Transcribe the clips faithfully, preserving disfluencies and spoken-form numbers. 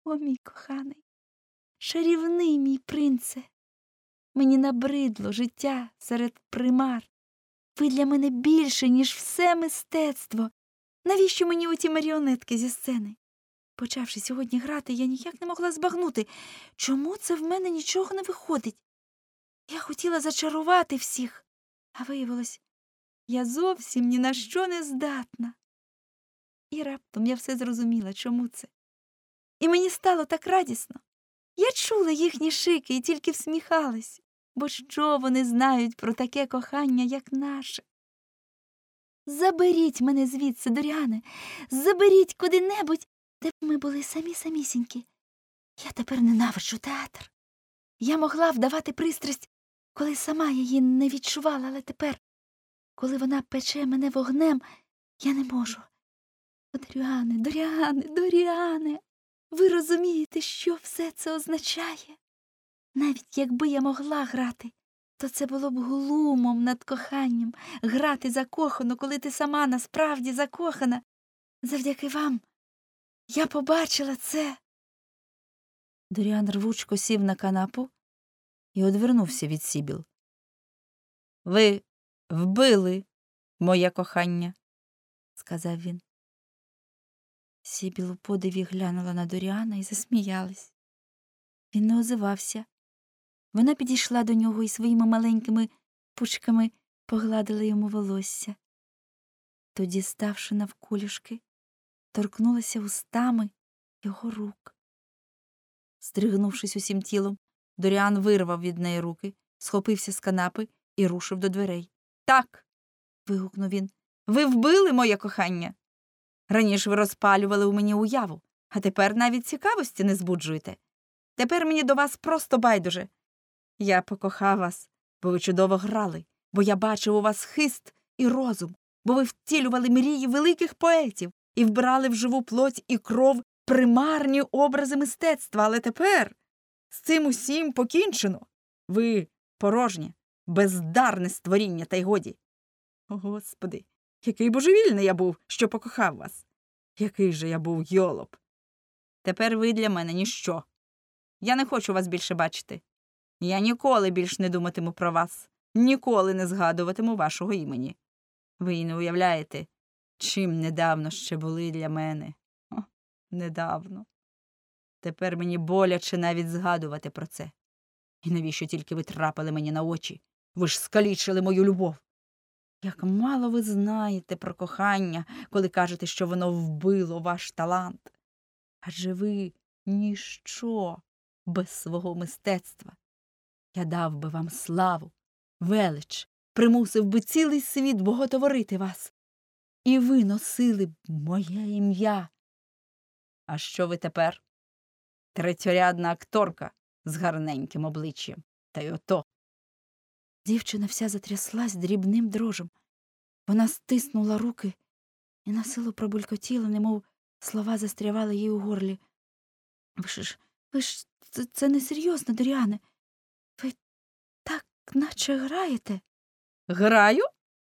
О, мій коханий, чарівний мій принце, мені набридло життя серед примар. Ви для мене більше, ніж все мистецтво. Навіщо мені оті маріонетки зі сцени? Почавши сьогодні грати, я ніяк не могла збагнути, чому це в мене нічого не виходить. Я хотіла зачарувати всіх, а виявилось, я зовсім ні на що не здатна. І раптом я все зрозуміла, чому це. І мені стало так радісно. Я чула їхні шики і тільки всміхалась, бо що вони знають про таке кохання, як наше? Заберіть мене звідси, Доріане, заберіть куди-небудь, де б ми були самі-самісінькі. Я тепер ненавиджу театр. Я могла вдавати пристрасть, коли сама її не відчувала, але тепер, коли вона пече мене вогнем, я не можу. О, Доріане, Доріане, Доріане, ви розумієте, що все це означає? Навіть якби я могла грати, то це було б глумом над коханням, грати закохано, коли ти сама насправді закохана. Завдяки вам я побачила це. Доріан рвучко сів на канапу і одвернувся від Сібіл. «Ви вбили моє кохання», – сказав він. Сібіл у подиві глянула на Доріана і засміялась. Він не озивався. Вона підійшла до нього і своїми маленькими пучками погладила йому волосся. Тоді, ставши навколішки, торкнулася устами його рук. Здригнувшись усім тілом, Доріан вирвав від неї руки, схопився з канапи і рушив до дверей. «Так!» – вигукнув він. «Ви вбили моє кохання! Раніше ви розпалювали у мені уяву, а тепер навіть цікавості не збуджуєте. Тепер мені до вас просто байдуже. Я покохав вас, бо ви чудово грали, бо я бачив у вас хист і розум, бо ви втілювали мрії великих поетів і вбирали в живу плоть і кров примарні образи мистецтва. Але тепер з цим усім покінчено. Ви порожнє, бездарне створіння, та й годі. О, Господи, який божевільний я був, що покохав вас. Який же я був йолоп. Тепер ви для мене ніщо. Я не хочу вас більше бачити. Я ніколи більш не думатиму про вас, ніколи не згадуватиму вашого імені. Ви й не уявляєте, чим недавно ще були для мене. О, недавно. Тепер мені боляче навіть згадувати про це. І навіщо тільки ви трапили мені на очі? Ви ж скалічили мою любов. Як мало ви знаєте про кохання, коли кажете, що воно вбило ваш талант. Адже ви ніщо без свого мистецтва. Я дав би вам славу, велич, примусив би цілий світ боготворити вас. І ви носили б моє ім'я. А що ви тепер? Третьорядна акторка з гарненьким обличчям. Та й ото. Дівчина вся затряслась дрібним дрожем. Вона стиснула руки і насилу пробулькотіла, немов слова застрявали їй у горлі. Ви ж, ви ж, це, це несерйозно, Доріане. Ви так наче граєте. Граю?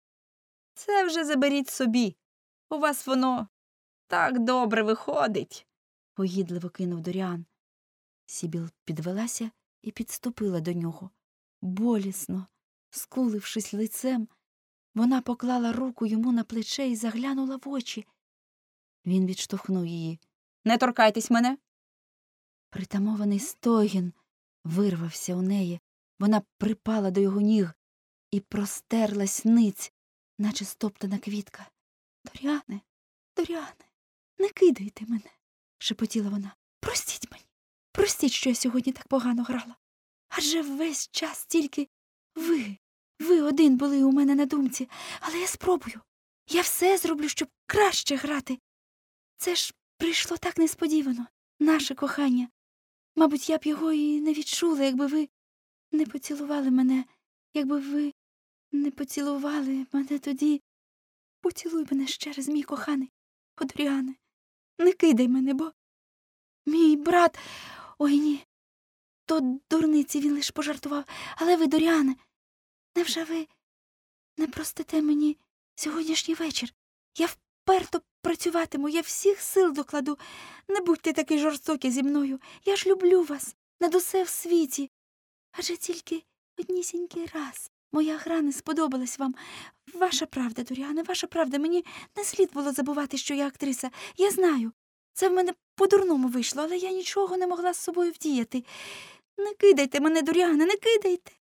Це вже заберіть собі. У вас воно так добре виходить, погідливо кинув Доріан. Сібіл підвелася і підступила до нього. Болісно, скулившись лицем, вона поклала руку йому на плече і заглянула в очі. Він відштовхнув її. «Не торкайтесь мене!» Притамований стогін вирвався у неї. Вона припала до його ніг і простерлась ниць, наче стоптана квітка. «Доріане, Доріане, не кидайте мене!» – шепотіла вона. «Простіть мені! Простіть, що я сьогодні так погано грала. Адже весь час тільки ви, ви один були у мене на думці. Але я спробую. Я все зроблю, щоб краще грати. Це ж прийшло так несподівано, наше кохання. Мабуть, я б його і не відчула, якби ви не поцілували мене, якби ви не поцілували мене тоді. Поцілуй мене ще раз, мій коханий. О, Доріане, не кидай мене, бо мій брат... Ой, ні, то дурниці він лиш пожартував. Але ви, Доріане, невже ви не простите мені сьогоднішній вечір? Я вперто працюватиму, я всіх сил докладу. Не будьте такі жорстокі зі мною. Я ж люблю вас над усе в світі. Адже тільки однісінький раз моя гра не сподобалась вам. Ваша правда, Доріане, ваша правда. Мені не слід було забувати, що я актриса. Я знаю, це в мене по-дурному вийшло, але я нічого не могла з собою вдіяти. Не кидайте мене, Доріане, не кидайте.